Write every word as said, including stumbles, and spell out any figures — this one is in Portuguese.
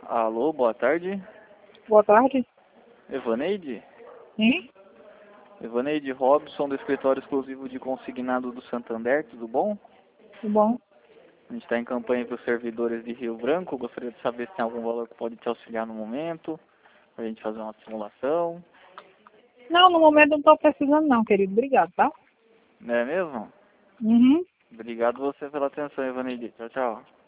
Alô, boa tarde. Boa tarde. Evaneide? Sim? Evaneide Robson, do escritório exclusivo de consignado do Santander, tudo bom? Tudo bom? A gente está em campanha para os servidores de Rio Branco. Gostaria de saber se tem algum valor que pode te auxiliar no momento, para a gente fazer uma simulação. Não, no momento não estou precisando não, querido. Obrigado, tá? Não é mesmo? Uhum. Obrigado você pela atenção, Evaneide. Tchau, tchau.